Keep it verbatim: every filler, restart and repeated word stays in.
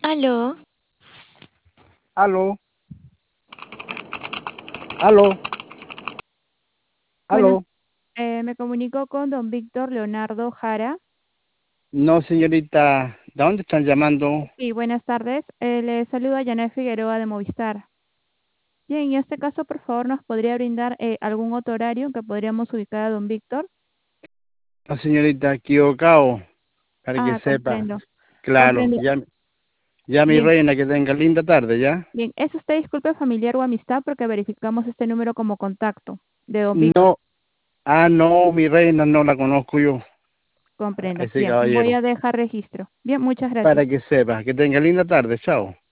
Aló, Aló, aló, Buenas, aló. eh, me comunico con don Víctor Leonardo Jara. No, señorita, ¿de dónde están llamando? Y buenas tardes. Eh, le saluda Janet Figueroa de Movistar. Bien, en este caso, por favor, ¿nos podría brindar eh, algún otro horario en que podríamos ubicar a don Víctor? No, señorita, equivocado, para que Ah, sepa. comprendo, Claro, comprendo. ya, ya mi Bien, reina, que tenga linda tarde, ¿ya? bien. ¿Es usted disculpe familiar o amistad? Porque verificamos este número como contacto de don Víctor. No, ah, no, mi reina, no la conozco yo, a Comprendo. ese Bien, voy caballero. a dejar registro. Bien, muchas Para gracias. que sepa, que tenga linda tarde, chao.